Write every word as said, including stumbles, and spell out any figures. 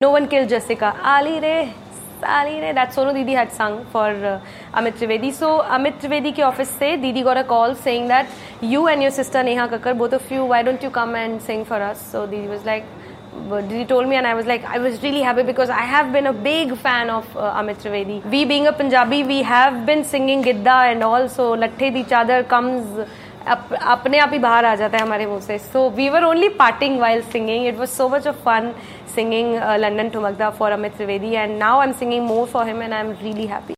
No One Killed Jessica. Ali Re, Ali Re. That Sonu Didi had sung for uh, Amit Trivedi. So Amit Trivedi ke office se Didi got a call saying that you and your sister Neha Kakkar, both of you, why don't you come and sing for us? So Didi was like, Didi told me, and I was like, I was really happy because I have been a big fan of uh, Amit Trivedi. We being a Punjabi, we have been singing Gidda and also Latte Di Chadar comes up, अपने आप ही बाहर आ जाता है हमारे मुंह से. So we were only partying while singing. It was so much of fun singing London Thumakda for Amit Trivedi, and now I am singing more for him and I am really happy.